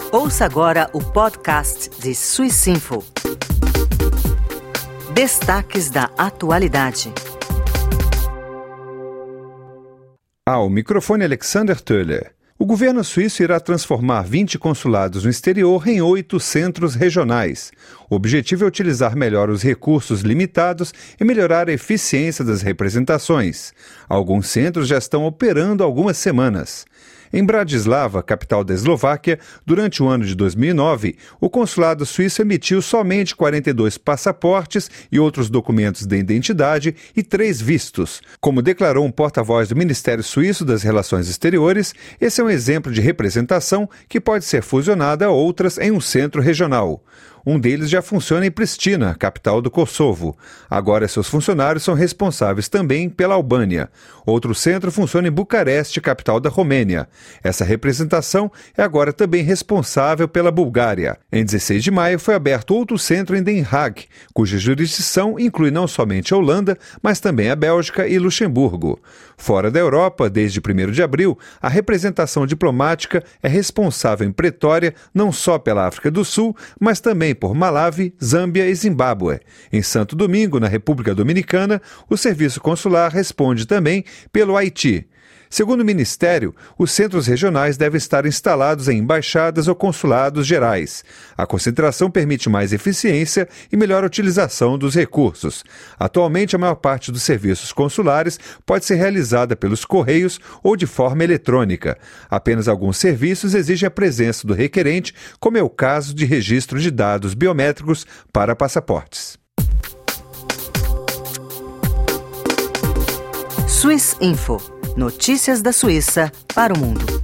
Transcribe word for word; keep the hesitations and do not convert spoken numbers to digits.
Ouça agora o podcast de Swissinfo. Destaques da atualidade. Ao microfone Alexander Töller. O governo suíço irá transformar vinte consulados no exterior em oito centros regionais. O objetivo é utilizar melhor os recursos limitados e melhorar a eficiência das representações. Alguns centros já estão operando há algumas semanas. Em Bratislava, capital da Eslováquia, durante o ano de dois mil e nove, o consulado suíço emitiu somente quarenta e dois passaportes e outros documentos de identidade e três vistos. Como declarou um porta-voz do Ministério Suíço das Relações Exteriores, esse é um exemplo de representação que pode ser fusionada a outras em um centro regional. Um deles já funciona em Pristina, capital do Kosovo. Agora seus funcionários são responsáveis também pela Albânia. Outro centro funciona em Bucareste, capital da Romênia. Essa representação é agora também responsável pela Bulgária. Em dezesseis de maio foi aberto outro centro em Den Haag, cuja jurisdição inclui não somente a Holanda, mas também a Bélgica e Luxemburgo. Fora da Europa, desde primeiro de abril, a representação diplomática é responsável em Pretória não só pela África do Sul, mas também por Malawi, Zâmbia e Zimbábue. Em Santo Domingo, na República Dominicana, o serviço consular responde também pelo Haiti. Segundo o Ministério, os centros regionais devem estar instalados em embaixadas ou consulados gerais. A concentração permite mais eficiência e melhor utilização dos recursos. Atualmente, a maior parte dos serviços consulares pode ser realizada pelos correios ou de forma eletrônica. Apenas alguns serviços exigem a presença do requerente, como é o caso de registro de dados biométricos para passaportes. Swissinfo. Notícias da Suíça para o mundo.